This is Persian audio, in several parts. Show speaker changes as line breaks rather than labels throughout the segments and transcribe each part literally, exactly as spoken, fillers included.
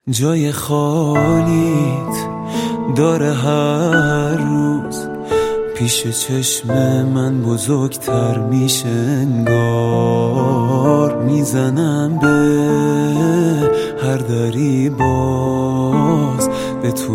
جای خالیت داره هر روز پیش چشم من بزرگتر میشه، انگار میزنم به هر دری باز به تو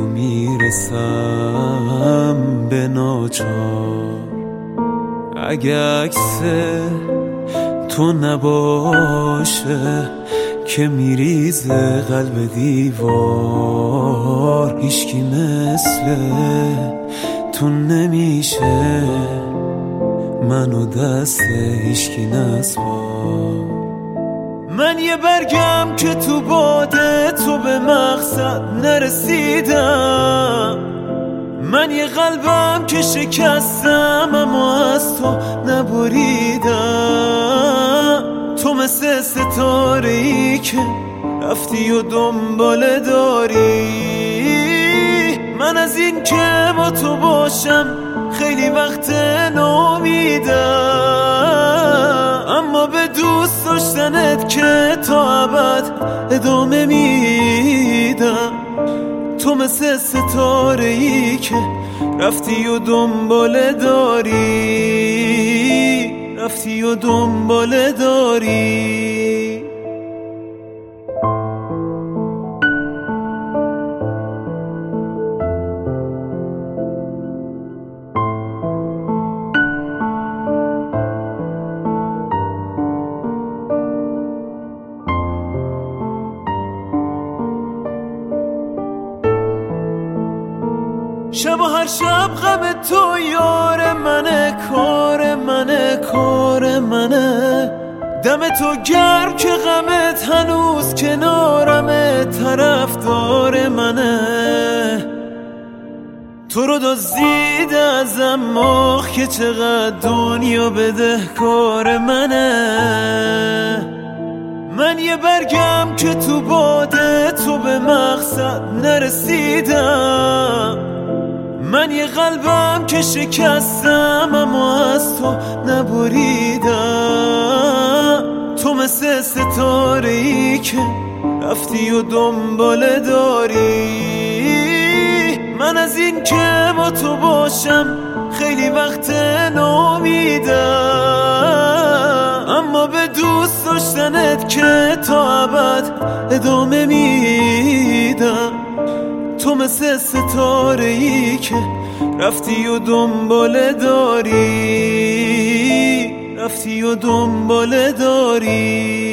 میرسم به ناچار. اگه عکس تو نباشه که میریزه قلب دیوار، هیچکی مثل تو نمیشه منو دست هیچکی نسپار. من یه برگم که تو باده تو به مقصد نرسیدم، من یه قلبم که شکستم اما از تو نبریدم. تو مثل ستاره‌ای که رفتی و دنباله داری، من از این که با تو باشم خیلی وقت ناامیدم، اما به دوست داشتنت که تا ابد ادامه میدم. تو مثل ستاره‌ای که رفتی و دنباله داری، رفتی و دنباله داری. شب و هر شب غم تو یار منه، کار منه، کار منه. دم تو گرم که غمت هنوز کنارمه، طرفدار منه. تو رو دزدیده ازم آخ که چقدر دنیا بدهکار منه. من یه برگم که تو باده تو به مقصد نرسیدم، من یه قلبم که شکستم اما از تو نبریدم. تو مثل ستاره‌ای که رفتی و دنباله داری، من از این که با تو باشم خیلی وقت ناامیدم، اما به دوست داشتنت که تا ابد ادامه میدم. تو مثل ستاره‌ای که رفتی و دنباله داری، رفتی و دنباله داری.